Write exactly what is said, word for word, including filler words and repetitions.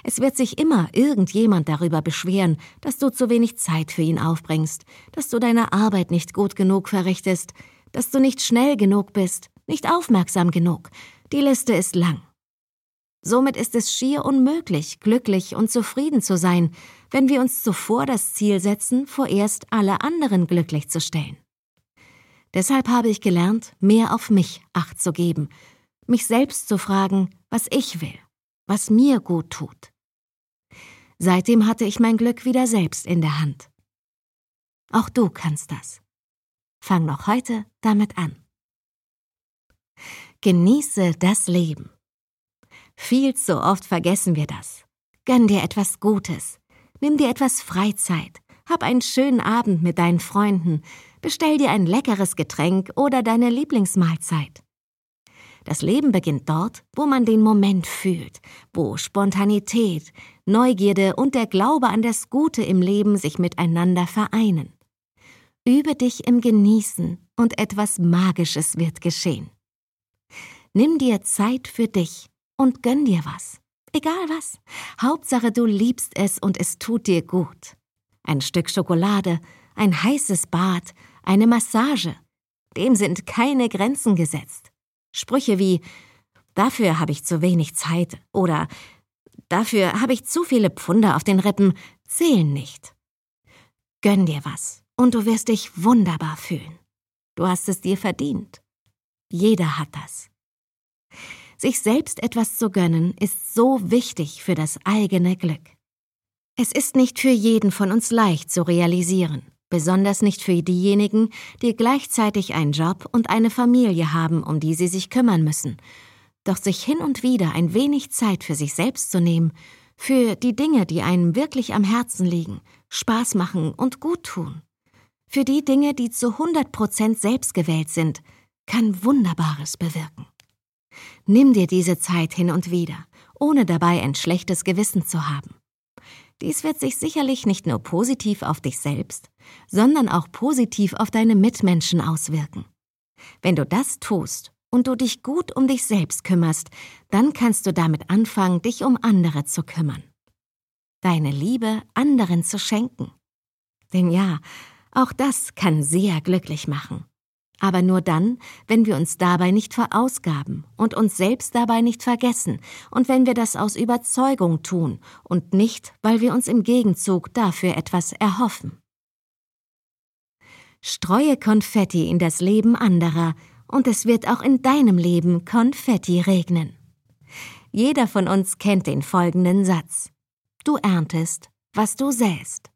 Es wird sich immer irgendjemand darüber beschweren, dass du zu wenig Zeit für ihn aufbringst, dass du deine Arbeit nicht gut genug verrichtest, dass du nicht schnell genug bist, nicht aufmerksam genug. Die Liste ist lang. Somit ist es schier unmöglich, glücklich und zufrieden zu sein, wenn wir uns zuvor das Ziel setzen, vorerst alle anderen glücklich zu stellen. Deshalb habe ich gelernt, mehr auf mich Acht zu geben, mich selbst zu fragen, was ich will, was mir gut tut. Seitdem hatte ich mein Glück wieder selbst in der Hand. Auch du kannst das. Fang noch heute damit an. Genieße das Leben. Viel zu oft vergessen wir das. Gönn dir etwas Gutes. Nimm dir etwas Freizeit. Hab einen schönen Abend mit deinen Freunden. Bestell dir ein leckeres Getränk oder deine Lieblingsmahlzeit. Das Leben beginnt dort, wo man den Moment fühlt, wo Spontanität, Neugierde und der Glaube an das Gute im Leben sich miteinander vereinen. Übe dich im Genießen und etwas Magisches wird geschehen. Nimm dir Zeit für dich und gönn dir was. Egal was. Hauptsache du liebst es und es tut dir gut. Ein Stück Schokolade, ein heißes Bad, eine Massage. Dem sind keine Grenzen gesetzt. Sprüche wie, dafür habe ich zu wenig Zeit oder dafür habe ich zu viele Pfunde auf den Rippen, zählen nicht. Gönn dir was und du wirst dich wunderbar fühlen. Du hast es dir verdient. Jeder hat das. Sich selbst etwas zu gönnen, ist so wichtig für das eigene Glück. Es ist nicht für jeden von uns leicht zu realisieren, besonders nicht für diejenigen, die gleichzeitig einen Job und eine Familie haben, um die sie sich kümmern müssen. Doch sich hin und wieder ein wenig Zeit für sich selbst zu nehmen, für die Dinge, die einem wirklich am Herzen liegen, Spaß machen und gut tun, für die Dinge, die zu hundert Prozent selbstgewählt sind, kann Wunderbares bewirken. Nimm dir diese Zeit hin und wieder, ohne dabei ein schlechtes Gewissen zu haben. Dies wird sich sicherlich nicht nur positiv auf dich selbst, sondern auch positiv auf deine Mitmenschen auswirken. Wenn du das tust und du dich gut um dich selbst kümmerst, dann kannst du damit anfangen, dich um andere zu kümmern. Deine Liebe anderen zu schenken. Denn ja, auch das kann sehr glücklich machen. Aber nur dann, wenn wir uns dabei nicht verausgaben und uns selbst dabei nicht vergessen und wenn wir das aus Überzeugung tun und nicht, weil wir uns im Gegenzug dafür etwas erhoffen. Streue Konfetti in das Leben anderer und es wird auch in deinem Leben Konfetti regnen. Jeder von uns kennt den folgenden Satz: Du erntest, was du säst.